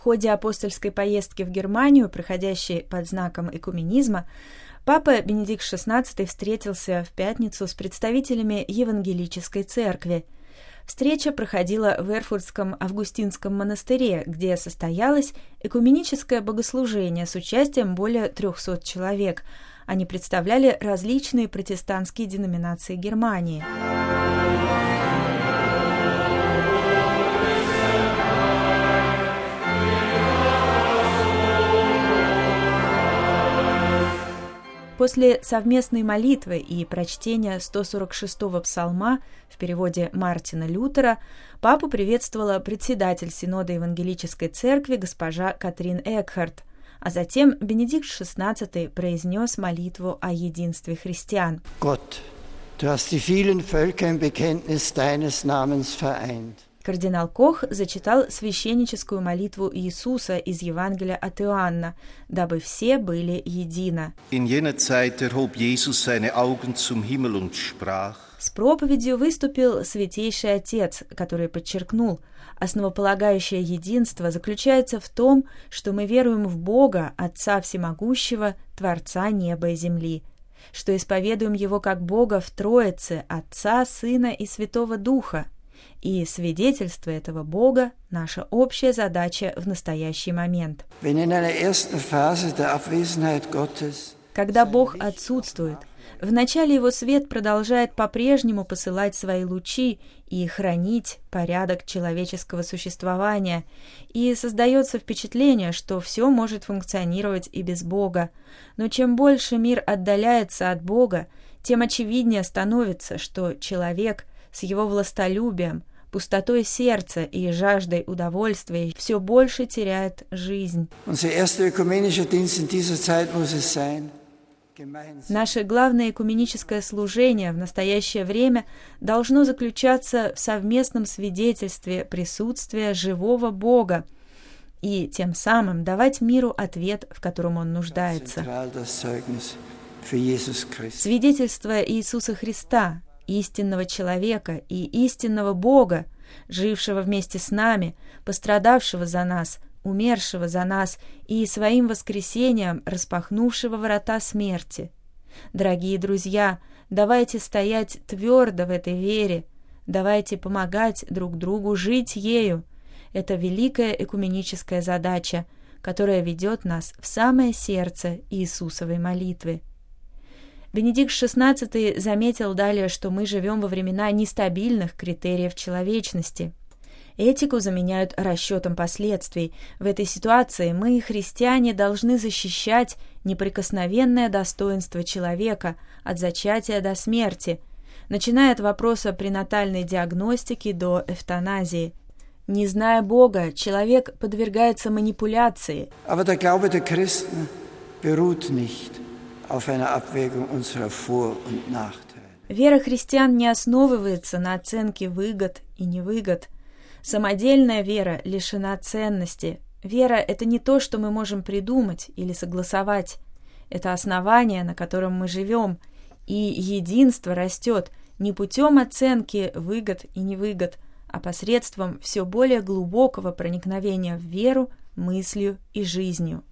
ходе апостольской поездки в Германию, проходящей под знаком экуменизма, папа Бенедикт XVI встретился в пятницу с представителями Евангелической церкви. Встреча проходила в Эрфуртском Августинском монастыре, где состоялось экуменическое богослужение с участием более 300 человек. Они представляли различные протестантские деноминации Германии. После совместной молитвы и прочтения 146-го псалма в переводе Мартина Лютера папу приветствовала председатель Синода Евангелической Церкви госпожа Катрин Экхарт, а затем Бенедикт XVI произнес молитву о единстве христиан. Gott, du hast die vielen Völker im Bekenntnis deines Namens vereint. Кардинал Кох зачитал священническую молитву Иисуса из Евангелия от Иоанна, дабы все были едино. In jener Zeit erhob Jesus seine Augen zum Himmel und sprach. С проповедью выступил Святейший Отец, который подчеркнул: основополагающее единство заключается в том, что мы веруем в Бога, Отца Всемогущего, Творца неба и земли, что исповедуем Его как Бога в Троице, Отца, Сына и Святого Духа, и свидетельство этого Бога – наша общая задача в настоящий момент. Когда Бог отсутствует, в начале Его свет продолжает по-прежнему посылать свои лучи и хранить порядок человеческого существования, и создается впечатление, что все может функционировать и без Бога. Но чем больше мир отдаляется от Бога, тем очевиднее становится, что человек с его властолюбием, пустотой сердца и жаждой удовольствия все больше теряет жизнь. Наше главное экуменическое служение в настоящее время должно заключаться в совместном свидетельстве присутствия живого Бога и тем самым давать миру ответ, в котором он нуждается. Свидетельство Иисуса Христа, истинного человека и истинного Бога, жившего вместе с нами, пострадавшего за нас, умершего за нас и своим воскресением распахнувшего врата смерти. Дорогие друзья, давайте стоять твердо в этой вере, давайте помогать друг другу жить ею. Это великая экуменическая задача, которая ведет нас в самое сердце Иисусовой молитвы. Бенедикт XVI заметил далее, что мы живем во времена нестабильных критериев человечности. Этику заменяют расчетом последствий. В этой ситуации мы, христиане, должны защищать неприкосновенное достоинство человека от зачатия до смерти, начиная от вопроса пренатальной диагностики до эвтаназии. Не зная Бога, человек подвергается манипуляции. Aber der Glaube der Christen beruht nicht auf einer Abwägung unserer Vor- und Nachteile. Вера христиан не основывается на оценке выгод и невыгод. Самодельная вера лишена ценности. Вера — это не то, что мы можем придумать или согласовать. Это основание, на котором мы живем. И единство растет не путем оценки выгод и невыгод, а посредством все более глубокого проникновения в веру, мыслью и жизнью.